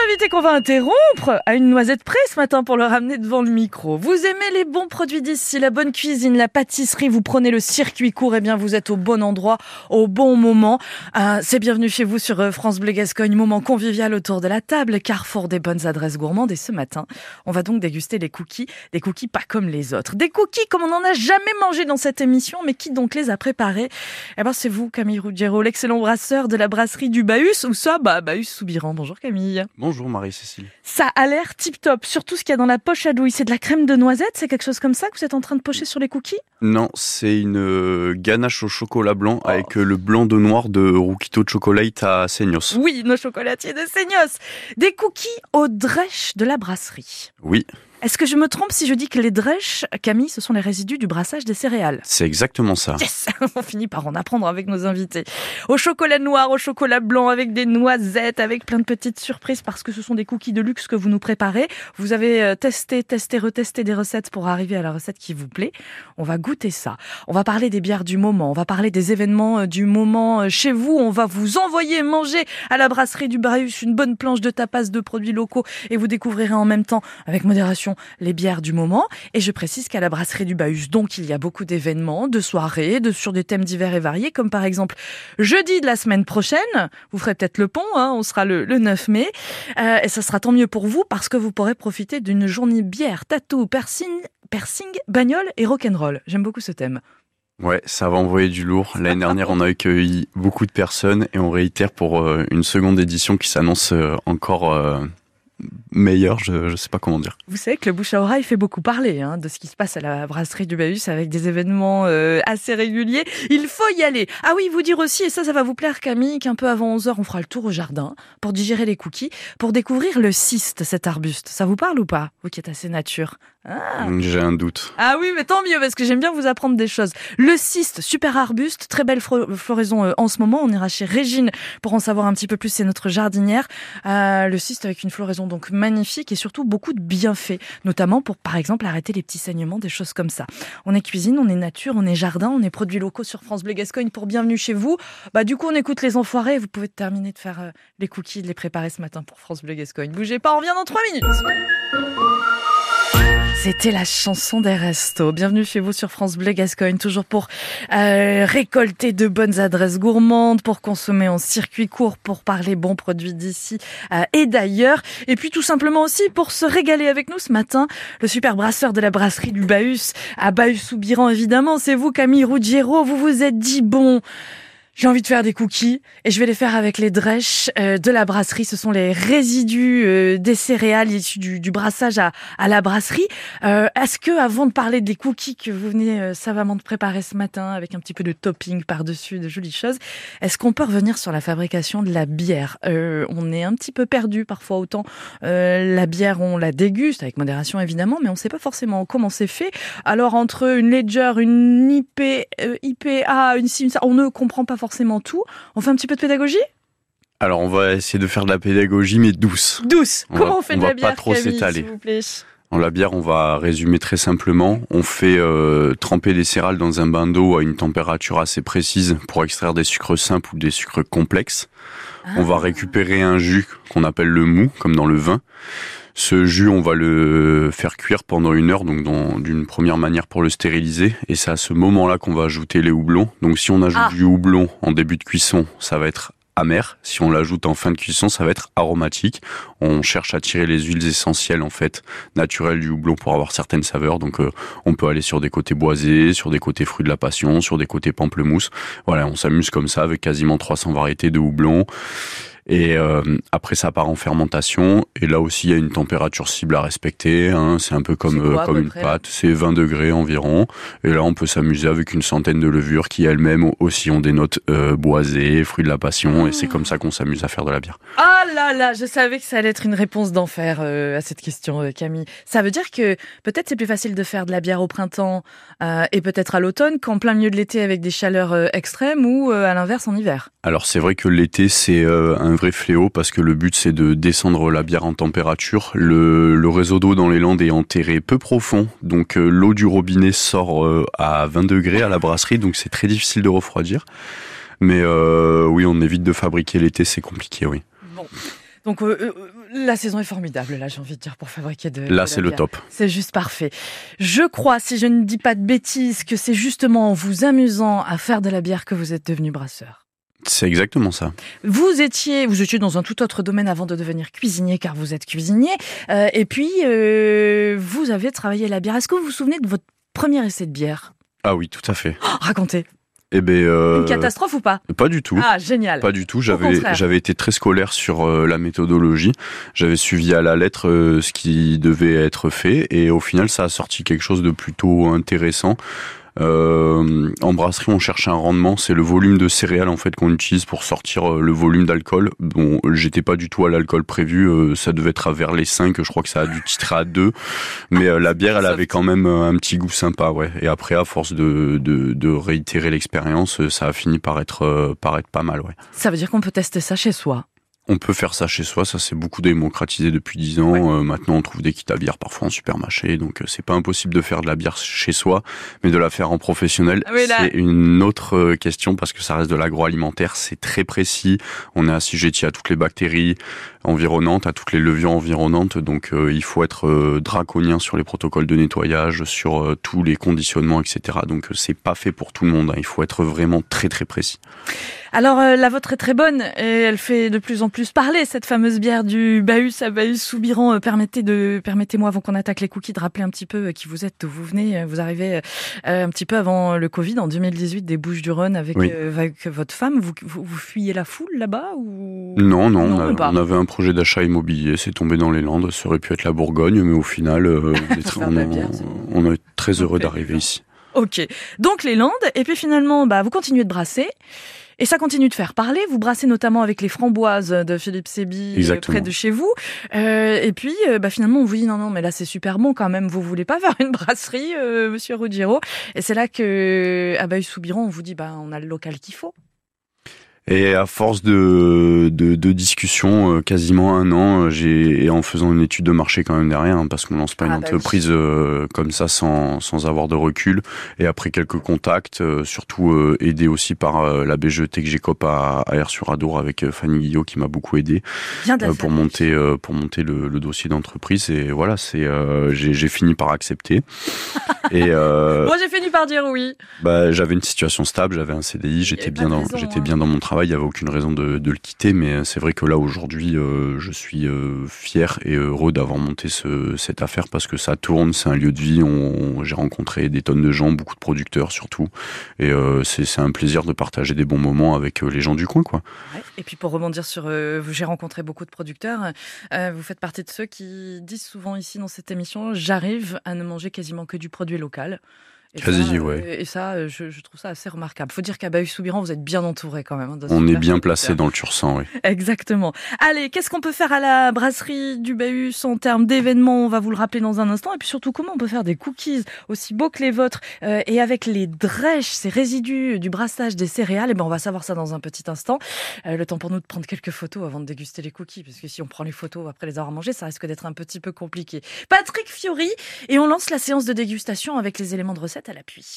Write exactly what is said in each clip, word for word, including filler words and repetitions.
invité qu'on va interrompre à une noisette près ce matin pour le ramener devant le micro. Vous aimez les bons produits d'ici, la bonne cuisine, la pâtisserie, vous prenez le circuit court, eh bien vous êtes au bon endroit, au bon moment. Euh, c'est bienvenue chez vous sur France Bleu Gascogne, moment convivial autour de la table, carrefour des bonnes adresses gourmandes. Et ce matin, on va donc déguster les cookies, des cookies pas comme les autres. Des cookies comme on n'en a jamais mangé dans cette émission, mais qui donc les a préparés? Eh ben c'est vous, Camille Ruggiero, l'excellent brasseur de la brasserie du Bahus, ou ça, bah Bahus-Soubiran. Bonjour Camille. Bonjour Marie-Cécile. Ça a l'air tip-top, surtout ce qu'il y a dans la poche à douille. C'est de la crème de noisette, c'est quelque chose comme ça que vous êtes en train de pocher sur les cookies? Non, c'est une euh, ganache au chocolat blanc oh. avec euh, le blanc de noir de Rouquito Chocolate à Seignos. Oui, nos chocolatiers de Seignos. Des cookies aux drèches de la brasserie. Oui. Est-ce que je me trompe si je dis que les drèches, Camille, ce sont les résidus du brassage des céréales? C'est exactement ça. Yes. On finit par en apprendre avec nos invités. Au chocolat noir, au chocolat blanc, avec des noisettes, avec plein de petites surprises, parce que ce sont des cookies de luxe que vous nous préparez. Vous avez testé, testé, retesté des recettes pour arriver à la recette qui vous plaît. On va goûter ça. On va parler des bières du moment. On va parler des événements du moment chez vous. On va vous envoyer manger à la brasserie du Bahus une bonne planche de tapas de produits locaux et vous découvrirez en même temps, avec modération, les bières du moment. Et je précise qu'à la brasserie du Bahus, donc, il y a beaucoup d'événements, de soirées, de, sur des thèmes divers et variés, comme par exemple jeudi de la semaine prochaine. Vous ferez peut-être le pont, hein, on sera le, le neuf mai. Euh, et ça sera tant mieux pour vous parce que vous pourrez profiter d'une journée bière, tatou, piercing, piercing, bagnole et rock'n'roll. J'aime beaucoup ce thème. Ouais, ça va envoyer du lourd. L'année dernière, on a accueilli beaucoup de personnes et on réitère pour euh, une seconde édition qui s'annonce euh, encore... Euh meilleur, je ne sais pas comment dire. Vous savez que le bouche à oreille fait beaucoup parler hein, de ce qui se passe à la brasserie du Bahus avec des événements euh, assez réguliers. Il faut y aller. Ah oui, vous dire aussi, et ça, ça va vous plaire Camille, qu'un peu avant onze heures, on fera le tour au jardin pour digérer les cookies, pour découvrir le cyste, cet arbuste. Ça vous parle ou pas? Vous qui êtes assez nature. Ah. J'ai un doute. Ah oui, mais tant mieux, parce que j'aime bien vous apprendre des choses. Le cyste, super arbuste, très belle floraison euh, en ce moment. On ira chez Régine pour en savoir un petit peu plus, c'est notre jardinière. Euh, le cyste avec une floraison donc magnifique et surtout beaucoup de bienfaits, notamment pour, par exemple, arrêter les petits saignements, des choses comme ça. On est cuisine, on est nature, on est jardin, on est produits locaux sur France Bleu Gascogne pour bienvenue chez vous. Bah, du coup, on écoute les enfoirés. Vous pouvez terminer de faire euh, les cookies, de les préparer ce matin pour France Bleu Gascogne. Bougez pas, on revient dans trois minutes. C'était la chanson des restos. Bienvenue chez vous sur France Bleu Gascogne, toujours pour euh, récolter de bonnes adresses gourmandes, pour consommer en circuit court, pour parler bons produits d'ici euh, et d'ailleurs. Et puis tout simplement aussi pour se régaler avec nous ce matin, le super brasseur de la brasserie du Bahus, à Bahus-Soubiran évidemment. C'est vous, Camille Ruggiero. Vous vous êtes dit, bon... j'ai envie de faire des cookies et je vais les faire avec les drèches euh, de la brasserie. Ce sont les résidus euh, des céréales issus du, du brassage à, à la brasserie. Euh, est-ce que, avant de parler des cookies que vous venez euh, savamment de préparer ce matin avec un petit peu de topping par-dessus, de jolies choses, est-ce qu'on peut revenir sur la fabrication de la bière? euh, On est un petit peu perdu parfois. Autant euh, la bière, on la déguste avec modération évidemment, mais on ne sait pas forcément comment c'est fait. Alors entre une Ledger, une I P, euh, I P A, une Simsa, on ne comprend pas forcément tout. On fait un petit peu de pédagogie? Alors on va essayer de faire de la pédagogie mais douce. Douce. On Comment va, on fait on de la va bière, pas trop Camille, s'étaler. s'il vous plaît? Dans la bière, on va résumer très simplement. On fait euh, tremper les céréales dans un bain d'eau à une température assez précise pour extraire des sucres simples ou des sucres complexes. Ah. On va récupérer un jus qu'on appelle le mou, comme dans le vin. Ce jus, on va le faire cuire pendant une heure, donc dans, d'une première manière pour le stériliser. Et c'est à ce moment-là qu'on va ajouter les houblons. Donc si on ajoute ah. du houblon en début de cuisson, ça va être amer. Si on l'ajoute en fin de cuisson, ça va être aromatique. On cherche à tirer les huiles essentielles, en fait, naturelles du houblon pour avoir certaines saveurs. Donc euh, on peut aller sur des côtés boisés, sur des côtés fruits de la passion, sur des côtés pamplemousse. Voilà, on s'amuse comme ça avec quasiment trois cents variétés de houblon. Et euh, après ça part en fermentation et là aussi il y a une température cible à respecter, hein. C'est un peu comme quoi, euh, comme une près, pâte, c'est vingt degrés environ et là on peut s'amuser avec une centaine de levures qui elles-mêmes aussi ont des notes euh, boisées, fruits de la passion, oh. Et c'est comme ça qu'on s'amuse à faire de la bière. Ah là là, je savais que ça allait être une réponse d'enfer euh, à cette question, euh, Camille. Ça veut dire que peut-être c'est plus facile de faire de la bière au printemps euh, et peut-être à l'automne qu'en plein milieu de l'été avec des chaleurs euh, extrêmes ou euh, à l'inverse en hiver. Alors c'est vrai que l'été c'est euh, un vrai fléau parce que le but c'est de descendre la bière en température. Le, le réseau d'eau dans les Landes est enterré peu profond, donc euh, l'eau du robinet sort euh, à vingt degrés à la brasserie, donc c'est très difficile de refroidir. Mais euh, oui, on évite de fabriquer l'été, c'est compliqué, oui. Bon. Donc euh, euh, la saison est formidable, là j'ai envie de dire, pour fabriquer de, de Là, c'est le top. C'est juste parfait. Je crois, si je ne dis pas de bêtises, que c'est justement en vous amusant à faire de la bière que vous êtes devenu brasseur. C'est exactement ça. Vous étiez, vous étiez dans un tout autre domaine avant de devenir cuisinier, car vous êtes cuisinier. Euh, et puis, euh, vous avez travaillé la bière. Est-ce que vous vous souvenez de votre premier essai de bière ? Ah oui, tout à fait. Oh, racontez. Eh ben, euh, Une catastrophe ou pas ? Pas du tout. Ah, génial. Pas du tout. J'avais, j'avais été très scolaire sur euh, la méthodologie. J'avais suivi à la lettre euh, ce qui devait être fait. Et au final, ça a sorti quelque chose de plutôt intéressant. Euh, en brasserie, on cherche un rendement, c'est le volume de céréales en fait qu'on utilise pour sortir euh, le volume d'alcool. Bon, j'étais pas du tout à l'alcool prévu, euh, ça devait être à vers les cinq, je crois que ça a dû titrer à deux, mais euh, la bière, elle avait quand même un petit goût sympa, ouais. Et après, à force de de, de réitérer l'expérience, ça a fini par être euh, par être pas mal, ouais. Ça veut dire qu'on peut tester ça chez soi. On peut faire ça chez soi, ça s'est beaucoup démocratisé depuis dix ans. Ouais. Euh, maintenant, on trouve des kits à bière parfois en supermarché, donc euh, c'est pas impossible de faire de la bière chez soi, mais de la faire en professionnel, oui, là... c'est une autre question parce que ça reste de l'agroalimentaire, c'est très précis. On est assujetti à toutes les bactéries environnantes, à toutes les levures environnantes, donc euh, il faut être euh, draconien sur les protocoles de nettoyage, sur euh, tous les conditionnements, et cetera. Donc euh, c'est pas fait pour tout le monde, hein. Il faut être vraiment très très précis. Alors euh, la vôtre est très bonne et elle fait de plus en plus parler, cette fameuse bière du Bahus à Bahus-Soubirant. Euh, permettez de, permettez-moi avant qu'on attaque les cookies de rappeler un petit peu qui vous êtes, d'où vous venez. Vous arrivez euh, un petit peu avant le Covid en deux mille dix-huit des Bouches-du-Rhône avec, oui. euh, avec votre femme. Vous, vous, vous fuyez la foule là-bas ou... Non, non, non on, a, on avait un projet d'achat immobilier, c'est tombé dans les Landes, ça aurait pu être la Bourgogne, mais au final, euh, on, est très, on, a, bière, on est très heureux okay, d'arriver ici. Ok, donc les Landes, et puis finalement, bah, vous continuez de brasser. Et ça continue de faire parler. Vous brassez notamment avec les framboises de Philippe Séby près de chez vous. Euh, et puis, euh, bah, finalement, on vous dit non, non, mais là, c'est super bon quand même. Vous voulez pas faire une brasserie, euh, monsieur Ruggiero ? Et c'est là que, à Bahus-Soubirant, on vous dit, bah, on a le local qu'il faut. Et à force de, de, de discussions, euh, quasiment un an, j'ai, et en faisant une étude de marché quand même derrière, hein, parce qu'on lance pas ah une bah entreprise oui. euh, comme ça sans, sans avoir de recul. Et après quelques contacts, euh, surtout euh, aidé aussi par euh, la B G E T que j'ai cop à, à Aire-sur-Adour avec euh, Fanny Guillot qui m'a beaucoup aidé euh, pour monter euh, pour monter le, le dossier d'entreprise. Et voilà, c'est euh, j'ai, j'ai fini par accepter. et euh, Moi, j'ai fini par dire oui. Bah, j'avais une situation stable, j'avais un C D I, j'étais bien dans raison, j'étais hein. bien dans mon travail. Il n'y avait aucune raison de, de le quitter, mais c'est vrai que là aujourd'hui, euh, je suis euh, fier et heureux d'avoir monté ce, cette affaire parce que ça tourne, c'est un lieu de vie. On, j'ai rencontré des tonnes de gens, beaucoup de producteurs surtout, et euh, c'est, c'est un plaisir de partager des bons moments avec euh, les gens du coin, quoi. Ouais. Et puis pour rebondir sur, euh, j'ai rencontré beaucoup de producteurs. Euh, vous faites partie de ceux qui disent souvent ici dans cette émission, j'arrive à ne manger quasiment que du produit local. Et Quasi, ça, ouais. Et ça, je, je trouve ça assez remarquable. Faut dire qu'à Bahus-Soubirant, vous êtes bien entouré quand même. Hein, on est bien placé dans le Tursan, oui. Exactement. Allez, qu'est-ce qu'on peut faire à la brasserie du Bahus en termes d'événements ? On va vous le rappeler dans un instant. Et puis surtout, comment on peut faire des cookies aussi beaux que les vôtres euh, et avec les drèches, ces résidus du brassage des céréales. Et ben, on va savoir ça dans un petit instant. Euh, le temps pour nous de prendre quelques photos avant de déguster les cookies, parce que si on prend les photos après les avoir mangés, ça risque d'être un petit peu compliqué. Patrick Fiori, et on lance la séance de dégustation avec les éléments de recette à l'appui.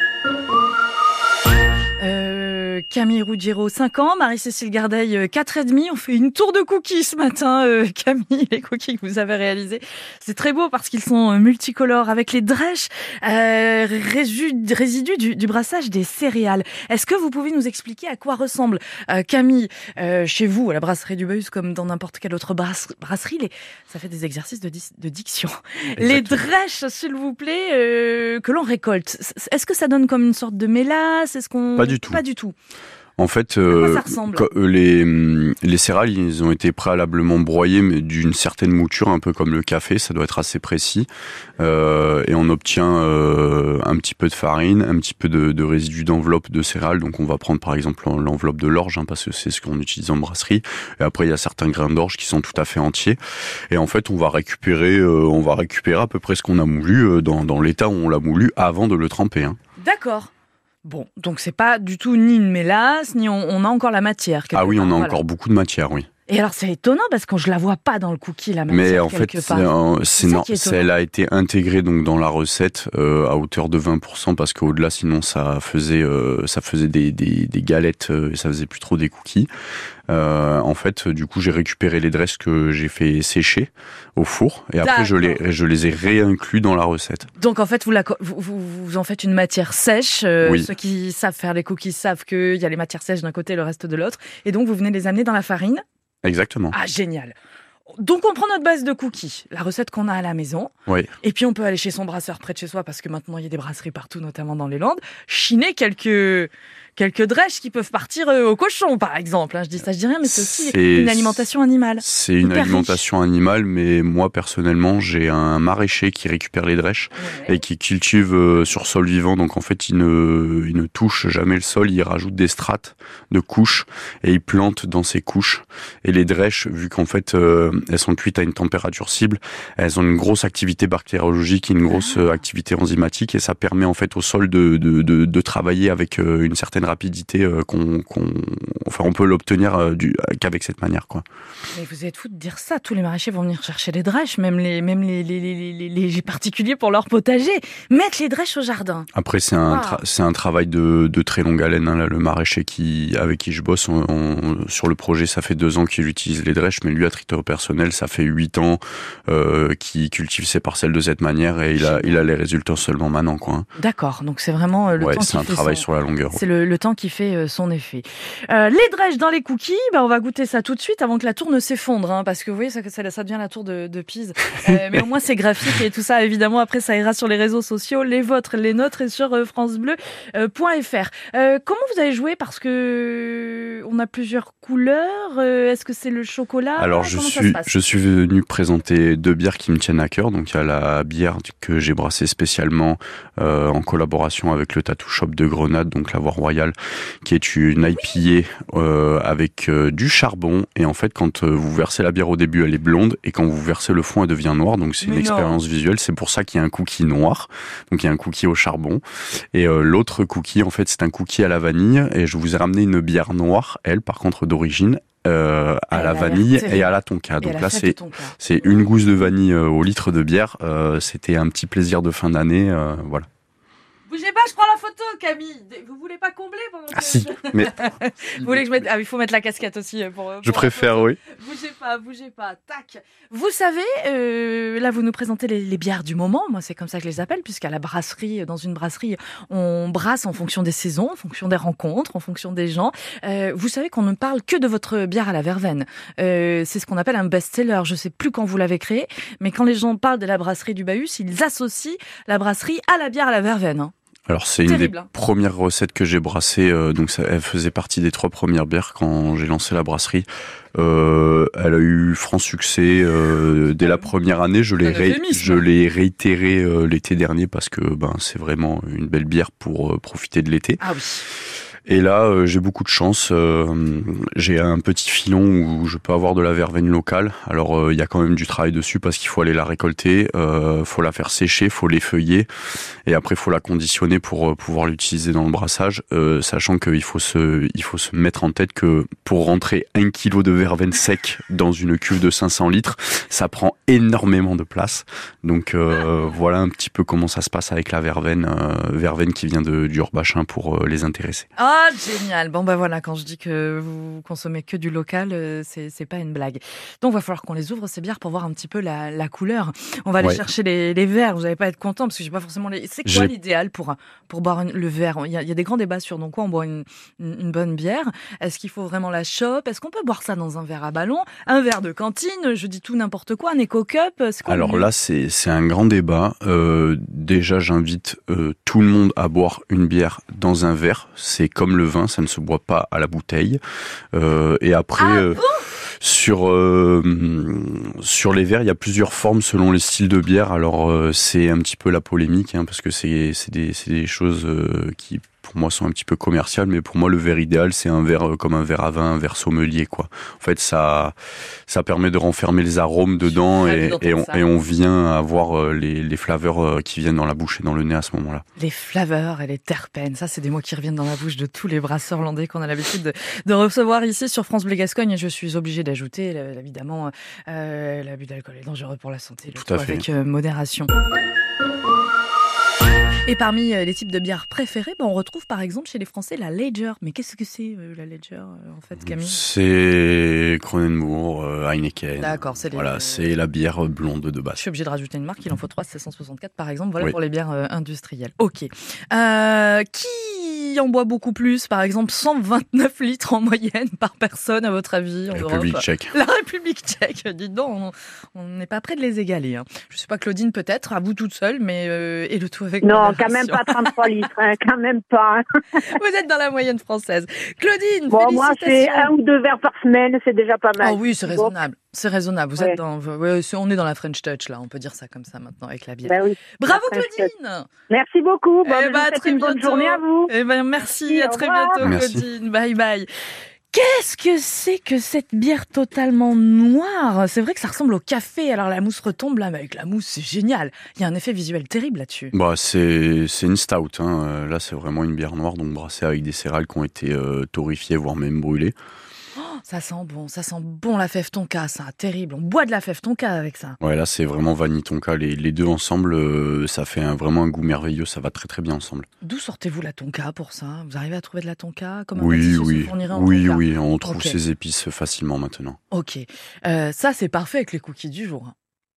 Euh, Camille Ruggiero, cinq ans, Marie-Cécile Gardeil, quatre et demi. On fait une tour de cookies ce matin, euh, Camille, les cookies que vous avez réalisés. C'est très beau parce qu'ils sont multicolores avec les drèches, euh, résidus, résidus du, du brassage des céréales. Est-ce que vous pouvez nous expliquer à quoi ressemble, euh, Camille, euh, chez vous, à la brasserie du Bahus, comme dans n'importe quelle autre brasse, brasserie les, ça fait des exercices de, de diction. Exactement. Les drèches, s'il vous plaît, euh, que l'on récolte. Est-ce que ça donne comme une sorte de mélasse ? Est-ce qu'on... Pas du tout. Pas du tout. En fait, euh, les, les céréales, ils ont été préalablement broyés, mais d'une certaine mouture, un peu comme le café, ça doit être assez précis. Euh, et on obtient euh, un petit peu de farine, un petit peu de, de résidus d'enveloppe de céréales. Donc on va prendre par exemple l'enveloppe de l'orge, hein, parce que c'est ce qu'on utilise en brasserie. Et après, il y a certains grains d'orge qui sont tout à fait entiers. Et en fait, on va récupérer, euh, on va récupérer à peu près ce qu'on a moulu euh, dans, dans l'état où on l'a moulu avant de le tremper. Hein. D'accord. Bon, donc c'est pas du tout ni une mélasse, ni on, on a encore la matière. Ah oui, part, on a voilà. encore beaucoup de matière, oui. Et alors c'est étonnant parce que je la vois pas dans le cookie la matière. Mais en fait, part. c'est, c'est non, c'est, elle a été intégrée donc dans la recette euh, à hauteur de vingt pour cent parce qu'au-delà, sinon ça faisait euh, ça faisait des des, des galettes, euh, ça faisait plus trop des cookies. Euh, en fait, du coup, j'ai récupéré les dresses que j'ai fait sécher au four et après je les je les ai réinclus dans la recette. Donc en fait, vous, la, vous, vous, vous en faites une matière sèche. Euh, oui. Ceux qui savent faire les cookies savent qu'il y a les matières sèches d'un côté, le reste de l'autre, et donc vous venez les amener dans la farine. Exactement. Ah, génial. Donc on prend notre base de cookies, la recette qu'on a à la maison, oui. Et puis on peut aller chez son brasseur près de chez soi, parce que maintenant il y a des brasseries partout, notamment dans les Landes, chiner quelques... quelques drèches qui peuvent partir au cochon, par exemple. Je dis ça, je dis rien, mais c'est aussi c'est, une alimentation animale. C'est une alimentation riche. animale, mais moi, personnellement, j'ai un maraîcher qui récupère les drèches ouais. et qui cultive sur sol vivant. Donc, en fait, il ne, il ne touche jamais le sol. Il rajoute des strates de couches et il plante dans ces couches. Et les drèches, vu qu'en fait, euh, elles sont cuites à une température cible, elles ont une grosse activité bactériologique, une grosse ah. activité enzymatique et ça permet, en fait, au sol de, de, de, de travailler avec une certaine rapidité euh, qu'on, qu'on, enfin on peut l'obtenir euh, du, qu'avec cette manière quoi. Mais vous êtes fou de dire ça, tous les maraîchers vont venir chercher les drèches, même les même les les les les, les particuliers pour leur potager, mettre les drèches au jardin. Après c'est un wow. tra- c'est un travail de de très longue haleine hein, là, le maraîcher qui avec qui je bosse on, on, sur le projet ça fait deux ans qu'il utilise les drèches, mais lui à titre personnel ça fait huit ans euh, qu'il cultive ses parcelles de cette manière et il a il a les résultats seulement maintenant quoi. Hein. D'accord, donc c'est vraiment le ouais, temps c'est qui un fait travail son... sur la longueur. C'est le, le temps qui fait son effet. Euh, les drèches dans les cookies, bah on va goûter ça tout de suite avant que la tour ne s'effondre, hein, parce que vous voyez, ça, ça, ça devient la tour de, de Pise. Euh, mais au moins c'est graphique et tout ça, évidemment, après ça ira sur les réseaux sociaux, les vôtres, les nôtres et sur euh, francebleu point f r. Euh, comment vous avez joué? Parce que on a plusieurs couleurs. Euh, est-ce que c'est le chocolat? Alors je suis, je suis venu présenter deux bières qui me tiennent à cœur. Donc il y a la bière que j'ai brassée spécialement euh, en collaboration avec le Tattoo Shop de Grenade, donc la Voie Royale, qui est une I P A euh, avec euh, du charbon. Et en fait, quand euh, vous versez la bière au début, elle est blonde. Et quand vous versez le fond, elle devient noire. Donc c'est Mais une non. expérience visuelle. C'est pour ça qu'il y a un cookie noir. Donc il y a un cookie au charbon. Et euh, l'autre cookie, en fait, c'est un cookie à la vanille. Et je vous ai ramené une bière noire, elle, par contre, d'origine. Euh, à elle la vanille et à la tonka. Donc là, c'est tonka. c'est une gousse de vanille euh, au litre de bière. Euh, c'était un petit plaisir de fin d'année. Euh, voilà. Bougez pas, je prends la photo, Camille. Vous voulez pas combler pendant que... Ah si, mais... Vous voulez que je mette... Ah, il faut mettre la casquette aussi pour... pour je préfère, oui. Bougez pas, bougez pas. Tac. Vous savez, euh, là, vous nous présentez les, les bières du moment. Moi, c'est comme ça que je les appelle, puisqu'à la brasserie, dans une brasserie, on brasse en fonction des saisons, en fonction des rencontres, en fonction des gens. Euh, vous savez qu'on ne parle que de votre bière à la verveine. Euh, c'est ce qu'on appelle un best-seller. Je sais plus quand vous l'avez créé, mais quand les gens parlent de la brasserie du Bahus, ils associent la brasserie à la bière à la verveine. Hein. Alors c'est une Terrible. des premières recettes que j'ai brassées, euh, donc ça, elle faisait partie des trois premières bières quand j'ai lancé la brasserie. Euh, elle a eu franc succès euh, dès la première année. Je l'ai, ré, je l'ai réitéré euh, l'été dernier parce que ben c'est vraiment une belle bière pour euh, profiter de l'été. Ah oui. Et là, euh, j'ai beaucoup de chance. Euh, j'ai un petit filon où je peux avoir de la verveine locale. Alors, il euh, y a quand même du travail dessus parce qu'il faut aller la récolter, euh, faut la faire sécher, faut l'effeuiller, et après, faut la conditionner pour euh, pouvoir l'utiliser dans le brassage. Euh, sachant qu'il faut se, il faut se mettre en tête que pour rentrer un kilo de verveine sec dans une cuve de cinq cents litres, ça prend énormément de place. Donc euh, voilà un petit peu comment ça se passe avec la verveine, euh, verveine qui vient de du Urbachin pour euh, les intéresser. Ah, génial. Bon, ben voilà, quand je dis que vous consommez que du local, c'est, c'est pas une blague. Donc, il va falloir qu'on les ouvre, ces bières, pour voir un petit peu la, la couleur. On va aller ouais. chercher les, les verres. Vous n'allez pas être content parce que j'ai pas forcément les... C'est quoi j'ai... l'idéal pour, pour boire une, le verre? Il y, a, il y a des grands débats sur donc quoi on boit une, une, une bonne bière. Est-ce qu'il faut vraiment la chope? Est-ce qu'on peut boire ça dans un verre à ballon? Un verre de cantine? Je dis tout n'importe quoi. Un éco-cup? C'est quoi? Alors là, c'est, c'est un grand débat. Euh, déjà, j'invite euh, tout le monde à boire une bière dans un verre. C'est comme le vin, ça ne se boit pas à la bouteille. Euh, et après, ah, euh, bon sur euh, sur les verres, il y a plusieurs formes selon les styles de bière. Alors euh, c'est un petit peu la polémique, hein, parce que c'est c'est des c'est des choses euh, qui pour moi sont un petit peu commerciales, mais pour moi le verre idéal c'est un verre comme un verre à vin, un verre sommelier quoi. En fait ça ça permet de renfermer les arômes dedans et, et, on, et on vient avoir les, les flaveurs qui viennent dans la bouche et dans le nez à ce moment-là. Les flaveurs et les terpènes, ça c'est des mots qui reviennent dans la bouche de tous les brasseurs hollandais qu'on a l'habitude de, de recevoir ici sur France Bleu Gascogne. Et je suis obligée d'ajouter évidemment euh, l'abus d'alcool est dangereux pour la santé, le tout, tout avec euh, modération. Et parmi les types de bières préférées, ben on retrouve par exemple chez les Français la Lager. Mais qu'est-ce que c'est euh, la Lager en fait, Camille? C'est Kronenbourg, euh, Heineken. D'accord, c'est les... Voilà, c'est la bière blonde de base. Je suis obligée de rajouter une marque, il en faut trois, c'est cent soixante-quatre par exemple. Voilà oui. Pour les bières euh, industrielles. Ok. Euh, qui en boit beaucoup plus? Par exemple, cent vingt-neuf litres en moyenne par personne, à votre avis, en République Europe. tchèque. La République tchèque. Dites donc, on n'est pas près de les égaler. Hein. Je sais pas, Claudine peut-être, à vous toute seule, mais euh, et le tout avec. Non, quand même pas trente-trois litres, hein, quand même pas. Vous êtes dans la moyenne française. Claudine, bon, félicitations. Moi, c'est un ou deux verres par semaine, c'est déjà pas mal. Oh oui, c'est raisonnable. C'est raisonnable. Vous ouais. êtes dans, ouais, on est dans la French Touch là. On peut dire ça comme ça maintenant avec la bière. Ben oui, bravo Claudine. Merci beaucoup. Bon, eh ben, je vous souhaite une bonne journée à vous. Eh ben, merci, merci à très revoir. bientôt merci. Claudine. Bye bye. Qu'est-ce que c'est que cette bière totalement noire? C'est vrai que ça ressemble au café. Alors la mousse retombe là, mais avec la mousse, c'est génial. Il y a un effet visuel terrible là-dessus. Bah c'est c'est une stout. Hein. Là, c'est vraiment une bière noire, donc brassée avec des céréales qui ont été euh, torréfiées, voire même brûlées. Oh, ça sent bon, ça sent bon la fève tonka, ça, terrible. On boit de la fève tonka avec ça. Ouais, là c'est vraiment vanille tonka. Les, les deux ensemble, euh, ça fait un, vraiment un goût merveilleux. Ça va très très bien ensemble. D'où sortez-vous la tonka pour ça? Vous arrivez à trouver de la tonka comme un Oui, pâtissier oui, se fournirait en oui, tonka? oui. On trouve okay. ces épices facilement maintenant. Ok, euh, ça c'est parfait avec les cookies du jour.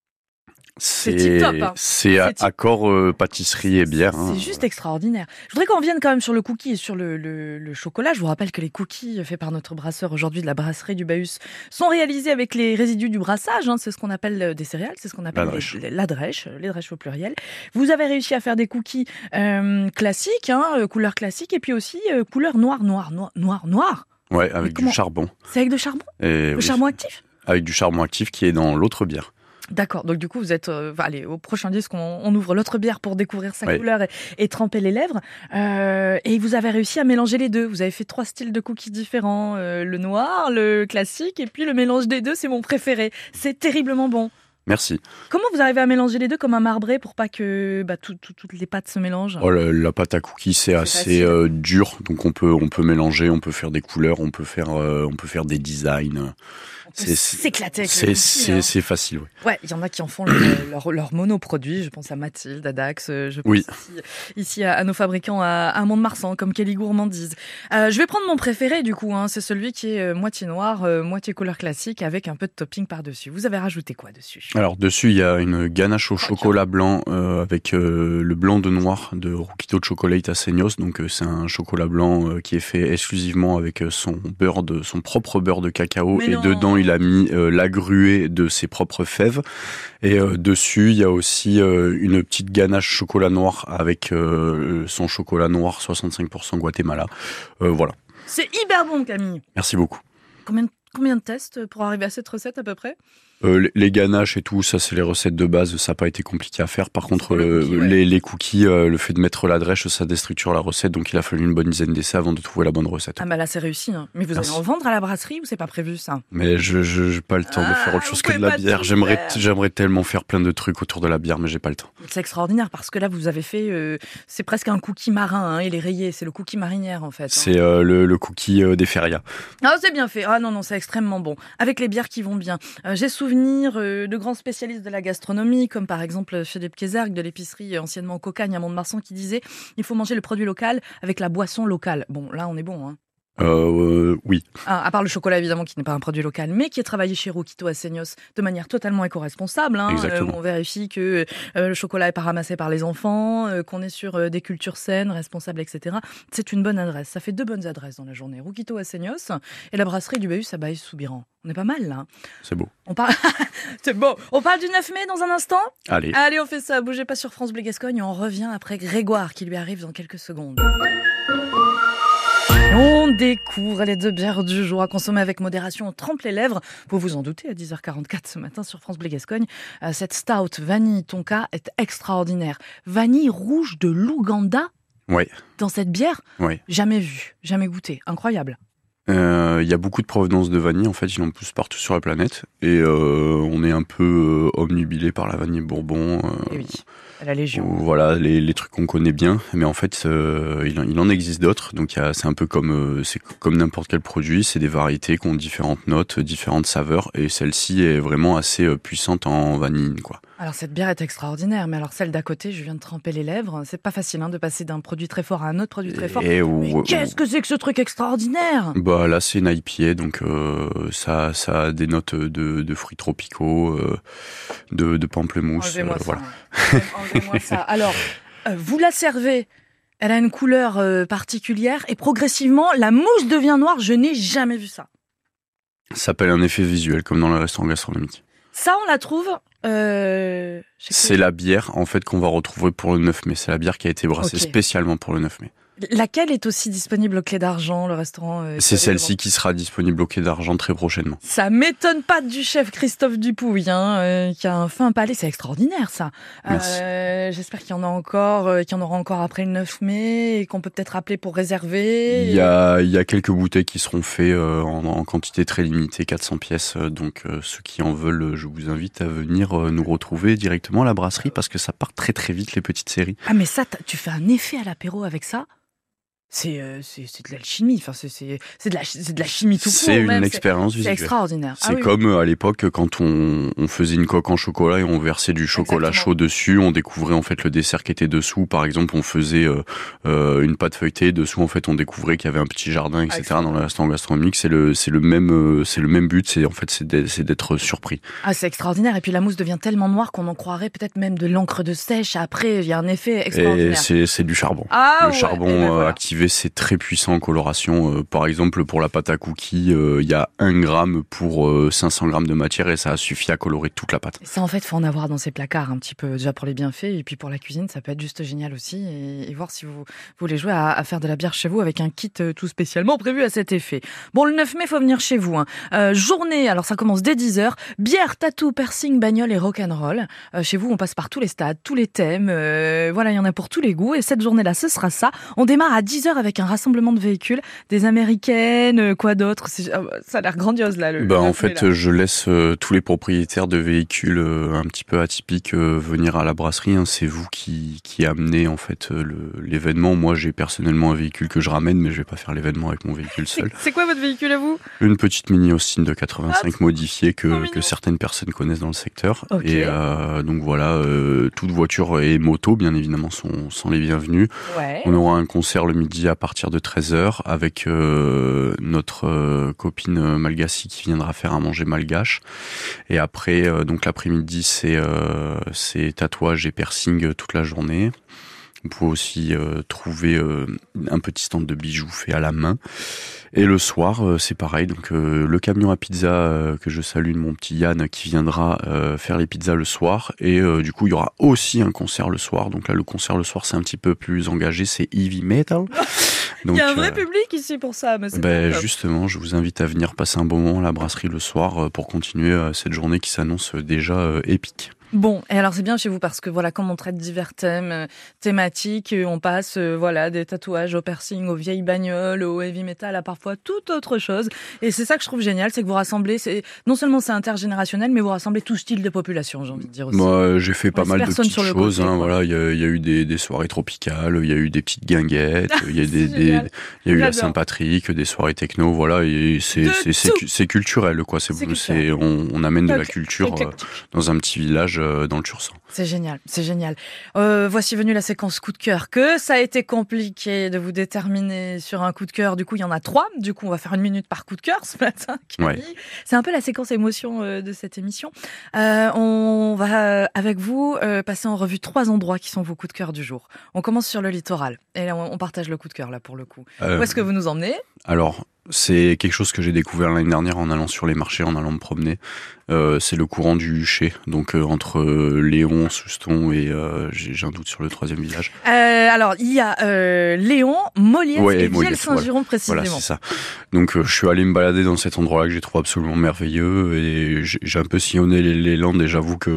C'est tip-top, hein. C'est accord euh, pâtisserie et bière. C'est hein. juste extraordinaire. Je voudrais qu'on revienne quand même sur le cookie et sur le, le, le chocolat. Je vous rappelle que les cookies faits par notre brasseur aujourd'hui de la brasserie du Bahus sont réalisés avec les résidus du brassage. Hein. C'est ce qu'on appelle des céréales, c'est ce qu'on appelle la drèche, les, la drèche, les drèches au pluriel. Vous avez réussi à faire des cookies euh, classiques, hein, couleur classique, et puis aussi euh, couleur noire, noire, noire, noire, noire. Ouais, avec du charbon. C'est avec du charbon? Et Le oui. charbon actif? Avec du charbon actif qui est dans l'autre bière. D'accord, donc du coup vous êtes, euh, allez, au prochain disque on, on ouvre l'autre bière pour découvrir sa oui. couleur et, et tremper les lèvres. Euh, et vous avez réussi à mélanger les deux. Vous avez fait trois styles de cookies différents, euh, le noir, le classique et puis le mélange des deux, c'est mon préféré. C'est terriblement bon. Merci. Comment vous arrivez à mélanger les deux comme un marbré pour pas que bah, tout, tout, toutes les pâtes se mélangent? Oh, la, la pâte à cookies c'est assez euh, dur, donc on peut on peut mélanger, on peut faire des couleurs, on peut faire euh, on peut faire des designs. C'est s'éclater avec c'est, les c'est, hein. c'est facile, oui. Ouais, il y en a qui en font le, leur, leur monoproduit. Je pense à Mathilde, à Dax, je pense oui. ici, ici à, à nos fabricants à, à Mont-de-Marsan, comme Kelly Gourmandise. Euh, je vais prendre mon préféré du coup, hein, c'est celui qui est moitié noir, euh, moitié couleur classique, avec un peu de topping par-dessus. Vous avez rajouté quoi dessus? Alors dessus, il y a une ganache au okay. chocolat blanc euh, avec euh, le blanc de noir de Rukito Chocolate Aseños. Donc euh, c'est un chocolat blanc euh, qui est fait exclusivement avec son beurre de son propre beurre de cacao. Mais et non. Dedans il a mis euh, l'agrué de ses propres fèves et euh, dessus il y a aussi euh, une petite ganache chocolat noir avec euh, son chocolat noir soixante-cinq pour cent Guatemala. Euh, voilà. C'est hyper bon Camille. Merci beaucoup. Combien, combien de tests pour arriver à cette recette à peu près? Euh, les ganaches et tout, ça c'est les recettes de base, ça n'a pas été compliqué à faire. Par contre, euh, cookie, ouais. les, les cookies, euh, le fait de mettre la drèche, ça déstructure la recette, donc il a fallu une bonne dizaine d'essais avant de trouver la bonne recette. Ah bah là c'est réussi, hein. Mais vous Merci. allez en vendre à la brasserie ou c'est pas prévu ça? Mais je je j'ai pas le temps ah, de faire autre chose que de la bière. J'aimerais j'aimerais tellement faire plein de trucs autour de la bière, mais j'ai pas le temps. C'est extraordinaire parce que là vous avez fait, euh, c'est presque un cookie marin, hein, il est rayé, c'est le cookie marinière en fait. Hein. C'est euh, le, le cookie euh, des ferias. Ah c'est bien fait, ah non non c'est extrêmement bon, avec les bières qui vont bien. Euh, j'ai souvenir euh, de grands spécialistes de la gastronomie, comme par exemple Philippe Kézergue de l'épicerie anciennement Cocagne à Mont-de-Marsan, qui disait il faut manger le produit local avec la boisson locale. Bon, là on est bon, hein. Euh, oui. Ah, à part le chocolat évidemment qui n'est pas un produit local, mais qui est travaillé chez Rukito Aseños de manière totalement éco-responsable. Hein. Exactement. Euh, on vérifie que euh, le chocolat n'est pas ramassé par les enfants, euh, qu'on est sur euh, des cultures saines, responsables, et cetera. C'est une bonne adresse. Ça fait deux bonnes adresses dans la journée. Rukito Aseños et la brasserie du Bahus à Baïs-Soubiran. On est pas mal là. C'est beau. On parle. C'est beau. On parle du neuf mai dans un instant. Allez. Allez, on fait ça. Bougez pas sur France Bleu Gascogne. On revient après Grégoire qui lui arrive dans quelques secondes. On découvre les deux bières du jour à consommer avec modération. On trempe les lèvres. Vous vous en doutez, à dix heures quarante-quatre ce matin sur France Bleu Gascogne, cette stout vanille tonka est extraordinaire. Vanille rouge de l'Ouganda. Ouais. Dans cette bière, ouais. Jamais vu, jamais goûté. Incroyable. Il euh, y a beaucoup de provenance de vanille, en fait, il en pousse partout sur la planète. Et euh, on est un peu euh, omnubilé par la vanille Bourbon. Euh, et oui, la Légion. Où, voilà, les, les trucs qu'on connaît bien. Mais en fait, euh, il, il en existe d'autres. Donc y a, c'est un peu comme, euh, c'est comme n'importe quel produit. C'est des variétés qui ont différentes notes, différentes saveurs. Et celle-ci est vraiment assez euh, puissante en vanille, quoi. Alors cette bière est extraordinaire, mais alors celle d'à côté, je viens de tremper les lèvres. C'est pas facile hein, de passer d'un produit très fort à un autre produit très fort. Et mais où, qu'est-ce que c'est que ce truc extraordinaire ? Bah là c'est une I P A, donc euh, ça, ça a des notes de, de fruits tropicaux, euh, de, de pamplemousse. Enlevez-moi euh, ça. Voilà. Enlevez-moi ça. Alors, euh, vous la servez. Elle a une couleur euh, particulière et progressivement, la mousse devient noire. Je n'ai jamais vu ça. Ça s'appelle un effet visuel, comme dans les restaurants gastronomiques. Ça, on la trouve. Euh, c'est la bière en fait qu'on va retrouver pour le neuf mai. C'est la bière qui a été brassée okay. spécialement pour le neuf mai. Laquelle est aussi disponible au Clé d'Argent, le restaurant euh, C'est celle-ci qui sera disponible au Clé d'Argent très prochainement. Ça m'étonne pas du chef Christophe Dupouille, hein, euh, qui a un fin palais. C'est extraordinaire, ça. Euh, j'espère qu'il y en a encore, euh, qu'il y en aura encore après le neuf mai et qu'on peut peut-être appeler pour réserver. Il y a, il y a quelques bouteilles qui seront faites euh, en, en quantité très limitée, quatre cents pièces. Euh, donc euh, ceux qui en veulent, je vous invite à venir euh, nous retrouver directement à la brasserie parce que ça part très très vite les petites séries. Ah mais ça, tu fais un effet à l'apéro avec ça ? C'est, euh, c'est, c'est de l'alchimie, enfin, c'est, c'est, c'est, de la, c'est de la chimie tout court. C'est une même. expérience c'est, visuelle. C'est extraordinaire. C'est ah, oui, comme oui. à l'époque quand on, on faisait une coque en chocolat et on versait du chocolat Exactement. chaud dessus, on découvrait en fait le dessert qui était dessous. Par exemple, on faisait euh, euh, une pâte feuilletée dessous, en fait, on découvrait qu'il y avait un petit jardin, et cetera. Ah, dans le restaurant gastronomique, c'est le, c'est le même, euh, c'est le même but. C'est en fait, c'est d'être, c'est d'être surpris. Ah, c'est extraordinaire. Et puis la mousse devient tellement noire qu'on en croirait peut-être même de l'encre de sèche. Après, il y a un effet extraordinaire. Et c'est, c'est du charbon. Ah, le ouais. charbon ben voilà. activé, c'est très puissant en coloration. Euh, par exemple, pour la pâte à cookies, il euh, y a un gramme pour euh, cinq cents grammes de matière et ça a suffi à colorer toute la pâte. Ça, en fait, faut en avoir dans ses placards un petit peu, déjà pour les bienfaits et puis pour la cuisine, ça peut être juste génial aussi. Et, et voir si vous, vous voulez jouer à, à faire de la bière chez vous avec un kit tout spécialement prévu à cet effet. Bon, le neuf mai, faut venir chez vous. Hein. Euh, journée, alors ça commence dès dix heures. Bière, tatou, piercing, bagnole et rock'n'roll. Euh, chez vous, on passe par tous les stades, tous les thèmes. Euh, voilà, il y en a pour tous les goûts. Et cette journée-là, ce sera ça. On démarre à dix heures avec un rassemblement de véhicules. Des américaines, quoi d'autre. C'est, ça a l'air grandiose là. Le, bah, le en fait, là. je laisse euh, tous les propriétaires de véhicules euh, un petit peu atypiques euh, venir à la brasserie. Hein. C'est vous qui, qui amenez en fait euh, le, l'événement. Moi, j'ai personnellement un véhicule que je ramène, mais je vais pas faire l'événement avec mon véhicule seul. C'est, c'est quoi votre véhicule à vous ? Une petite Mini Austin de quatre-vingt-cinq ah, modifiée que, que mignon. certaines personnes connaissent dans le secteur. Okay. Et euh, donc voilà, euh, toute voiture et moto, bien évidemment, sont, sont les bienvenues. Ouais. On aura un concert le midi à partir de treize heures avec euh, notre euh, copine Malgassi qui viendra faire à manger malgache. Et après, euh, donc l'après-midi, c'est, euh, c'est tatouage et piercing toute la journée. Vous pouvez aussi euh, trouver euh, un petit stand de bijoux fait à la main. Et le soir, euh, c'est pareil. Donc euh, le camion à pizza euh, que je salue, mon petit Yann, qui viendra euh, faire les pizzas le soir. Et euh, du coup, il y aura aussi un concert le soir. Donc là, le concert le soir, c'est un petit peu plus engagé. C'est heavy metal. Donc, il y a un vrai euh, public ici pour ça. Mais c'est ben justement, je vous invite à venir passer un bon moment à la brasserie le soir euh, pour continuer euh, cette journée qui s'annonce déjà euh, épique. Bon, et alors c'est bien chez vous parce que voilà, comme on traite divers thèmes euh, thématiques, on passe euh, voilà des tatouages au piercing, aux vieilles bagnoles, au heavy metal, à parfois toute autre chose. Et c'est ça que je trouve génial, c'est que vous rassemblez, c'est non seulement c'est intergénérationnel, mais vous rassemblez tout style de population, j'ai envie de dire aussi. Moi, j'ai fait pas mal de petites choses. Côté, hein, voilà, il y a, y a eu des, des soirées tropicales, il y a eu des petites guinguettes, il y a des, des, il y a eu la Saint-Patrick, des soirées techno, voilà, et c'est c'est, c'est, c'est, c'est culturel quoi. C'est, c'est, c'est on, on amène de la culture euh, dans un petit village euh, dans le Tursan. C'est génial, c'est génial. Euh, voici venue la séquence coup de cœur. Que ça a été compliqué de vous déterminer sur un coup de cœur. Du coup, il y en a trois. Du coup, on va faire une minute par coup de cœur ce matin. Ouais. C'est un peu la séquence émotion euh, de cette émission. Euh, on va, avec vous, euh, passer en revue trois endroits qui sont vos coups de cœur du jour. On commence sur le littoral. Et là, on, on partage le coup de cœur, là, pour le coup. Euh, Où est-ce que vous nous emmenez ? Alors, c'est quelque chose que j'ai découvert l'année dernière en allant sur les marchés, en allant me promener. Euh, c'est le courant du Huchet, donc euh, entre euh, Léon, Souston et euh, j'ai, j'ai un doute sur le troisième village. Euh, alors, il y a euh, Léon, Moliès ouais, et Vielle-Saint-Giron voilà. précisément. Voilà, c'est ça. Donc, euh, je suis allé me balader dans cet endroit-là que j'ai trouvé absolument merveilleux et j'ai, j'ai un peu sillonné les, les Landes et j'avoue que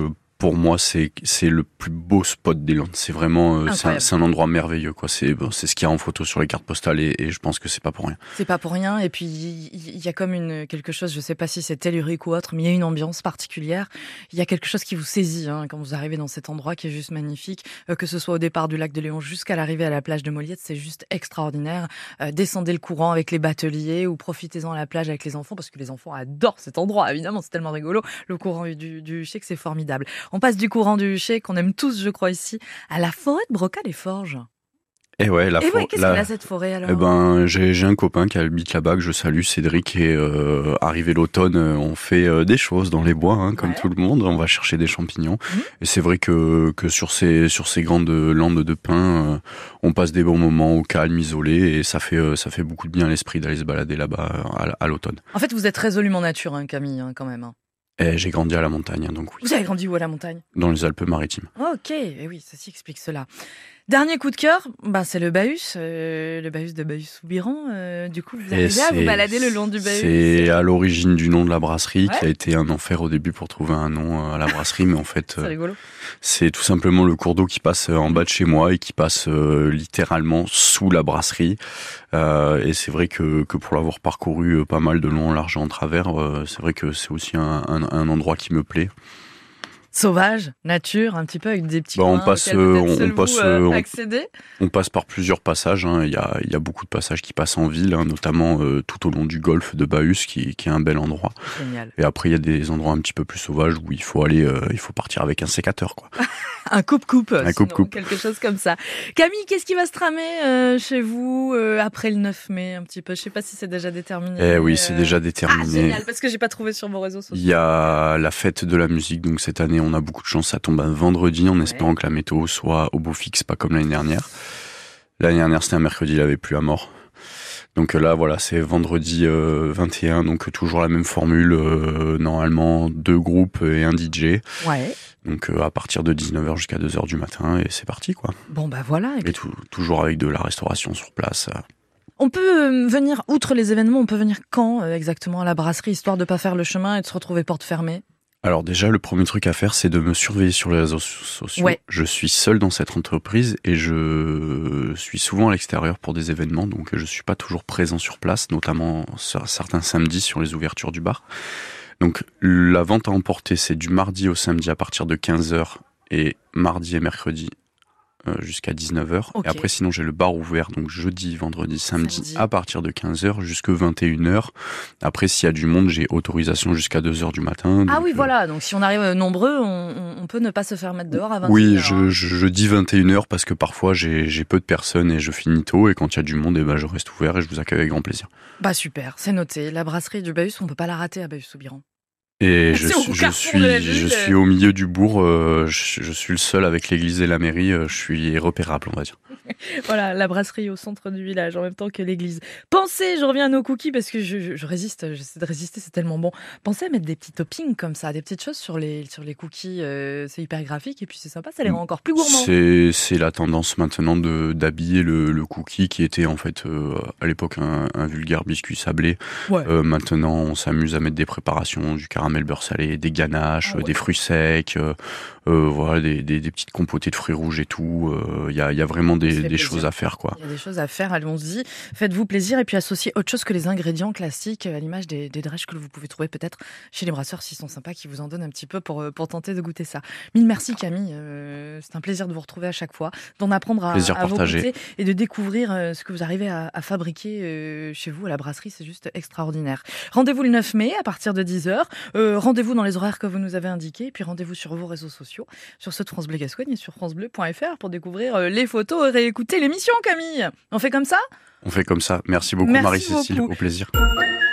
pour moi, c'est c'est le plus beau spot des Landes. C'est vraiment, euh, c'est un, c'est un endroit merveilleux, quoi. C'est bon, c'est ce qu'il y a en photo sur les cartes postales et, et je pense que c'est pas pour rien. C'est pas pour rien. Et puis il y a comme une quelque chose, je sais pas si c'est tellurique ou autre, mais il y a une ambiance particulière. Il y a quelque chose qui vous saisit hein, quand vous arrivez dans cet endroit qui est juste magnifique. Euh, que ce soit au départ du lac de Léon jusqu'à l'arrivée à la plage de Moliette, c'est juste extraordinaire. Euh, descendez le courant avec les bateliers ou profitez-en à la plage avec les enfants parce que les enfants adorent cet endroit. Évidemment, c'est tellement rigolo. Le courant du, du Huchet que c'est formidable. On passe du courant du Huchet, qu'on aime tous, je crois, ici, à la forêt de Brocas-les-Forges. Et ouais, la et forêt. Ouais, qu'est-ce la... qu'elle a cette forêt alors? Eh ben, j'ai, j'ai un copain qui habite là-bas que je salue, Cédric, et euh, arrivé l'automne, on fait euh, des choses dans les bois, hein, comme ouais. tout le monde. On va chercher des champignons. Mmh. Et c'est vrai que que sur ces sur ces grandes landes de pins, euh, on passe des bons moments au calme, isolé, et ça fait euh, ça fait beaucoup de bien à l'esprit d'aller se balader là-bas à, à l'automne. En fait, vous êtes résolument nature, hein, Camille, hein, quand même. Hein. Et j'ai grandi à la montagne, donc oui. Vous avez grandi où à la montagne? Dans les Alpes-Maritimes. Ok, et oui, ceci explique cela. Dernier coup de cœur, bah c'est le Bahus, euh, le Bahus de Bahus-Soubiran. Euh, du coup, vous arrivez à vous balader le long du Bahus. C'est à l'origine du nom de la brasserie, ouais. qui a été un enfer au début pour trouver un nom à la brasserie, mais en fait, c'est rigolo. C'est tout simplement le cours d'eau qui passe en bas de chez moi et qui passe euh, littéralement sous la brasserie. Euh, et c'est vrai que, que pour l'avoir parcouru pas mal de long, en large et en travers, euh, c'est vrai que c'est aussi un, un, un endroit qui me plaît. Sauvage, nature, un petit peu avec des petits bah, coins on passe, euh, on, on passe, euh, accéder. On, on passe par plusieurs passages. Hein. Il y a, il y a beaucoup de passages qui passent en ville, hein, notamment euh, tout au long du golfe de Bahus, qui, qui est un bel endroit. Génial. Et après, il y a des endroits un petit peu plus sauvages où il faut aller, euh, il faut partir avec un sécateur, quoi. un coupe-coupe, un coupe-coupe, quelque chose comme ça. Camille, qu'est-ce qui va se tramer euh, chez vous euh, après le neuf mai, un petit peu? Je sais pas si c'est déjà déterminé. Eh oui, c'est euh... déjà déterminé. Ah, génial, parce que j'ai pas trouvé sur vos réseaux sociaux. Il y a la fête de la musique, donc cette année, on a beaucoup de chance. Ça tombe un vendredi en ouais. espérant que la météo soit au beau fixe, pas comme l'année dernière. L'année dernière, c'était un mercredi, il avait plu à mort. Donc là, voilà, c'est vendredi euh, vingt et un, donc toujours la même formule. Euh, normalement, deux groupes et un D J. Ouais. Donc euh, à partir de dix-neuf heures jusqu'à deux heures du matin, et c'est parti, quoi. Bon, bah voilà. Et, et tout, toujours avec de la restauration sur place. On peut venir, outre les événements, on peut venir quand euh, exactement à la brasserie, histoire de pas faire le chemin et de se retrouver porte fermée? Alors déjà, le premier truc à faire, c'est de me surveiller sur les réseaux sociaux. Ouais. Je suis seul dans cette entreprise et je suis souvent à l'extérieur pour des événements, donc je suis pas toujours présent sur place, notamment certains samedis sur les ouvertures du bar. Donc la vente à emporter, c'est du mardi au samedi à partir de quinze heures et mardi et mercredi euh, jusqu'à dix-neuf heures. Okay. Et après, sinon, j'ai le bar ouvert, donc jeudi, vendredi, samedi, samedi. à partir de quinze heures jusqu'à vingt et une heures. Après, s'il y a du monde, j'ai autorisation jusqu'à deux heures du matin. Ah donc, oui, euh... voilà. Donc si on arrive nombreux, on, on peut ne pas se faire mettre dehors à vingt et une heures. Oui, je, je, je dis vingt et une heures parce que parfois, j'ai, j'ai peu de personnes et je finis tôt. Et quand il y a du monde, eh ben, je reste ouvert et je vous accueille avec grand plaisir. Bah super, c'est noté. La brasserie du Bahus, on peut pas la rater à Bahus-Soubiran. Et je, suis, je, suis, je suis au milieu du bourg, euh, je, je suis le seul avec l'église et la mairie, euh, je suis repérable, on va dire. Voilà, la brasserie au centre du village, en même temps que l'église. Pensez, je reviens à nos cookies parce que je, je, je résiste, j'essaie de résister, c'est tellement bon. Pensez à mettre des petits toppings comme ça, des petites choses sur les, sur les cookies, euh, c'est hyper graphique et puis c'est sympa, ça les rend encore plus gourmands. C'est, c'est la tendance maintenant de, d'habiller le, le cookie qui était en fait euh, à l'époque un, un vulgaire biscuit sablé. Ouais. Euh, maintenant, on s'amuse à mettre des préparations, du caramel beurre salé, des ganaches, ah ouais. des fruits secs, euh, euh, voilà, des, des, des petites compotées de fruits rouges et tout. Il euh, y, a, y a vraiment des, des choses à faire, quoi. Il y a des choses à faire, allons-y. Faites-vous plaisir et puis associez autre chose que les ingrédients classiques à l'image des, des drèches que vous pouvez trouver peut-être chez les brasseurs s'ils sont sympas, qui vous en donnent un petit peu pour, pour tenter de goûter ça. Mille merci Camille, euh, c'est un plaisir de vous retrouver à chaque fois, d'en apprendre à, à vos goûter et de découvrir euh, ce que vous arrivez à, à fabriquer euh, chez vous à la brasserie, c'est juste extraordinaire. Rendez-vous le neuf mai à partir de dix heures, euh, rendez-vous dans les horaires que vous nous avez indiqués et puis rendez-vous sur vos réseaux sociaux, sur ceux de France Bleu Gascogne et sur francebleu point f r pour découvrir euh, les photos et réécouter l'émission. Camille, on fait comme ça ? On fait comme ça. Merci beaucoup, Merci Marie-Cécile. beaucoup. Au plaisir.